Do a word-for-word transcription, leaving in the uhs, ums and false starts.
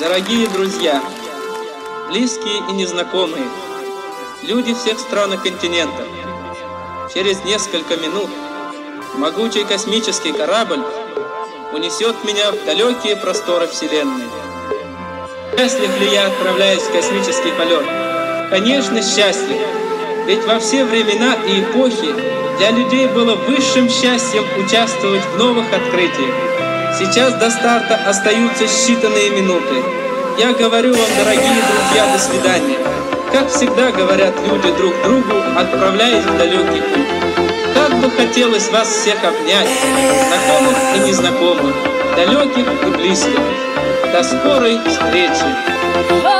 Дорогие друзья, близкие и незнакомые, люди всех стран и континентов, через несколько минут могучий космический корабль унесет меня в далекие просторы Вселенной. Счастлив ли я, отправляясь в космический полет? Конечно, счастлив, ведь во все времена и эпохи для людей было высшим счастьем участвовать в новых открытиях. Сейчас до старта остаются считанные минуты. Я говорю вам, дорогие друзья, до свидания. Как всегда говорят люди друг другу, отправляясь в далекий путь. Как бы хотелось вас всех обнять, знакомых и незнакомых, далеких и близких. До скорой встречи!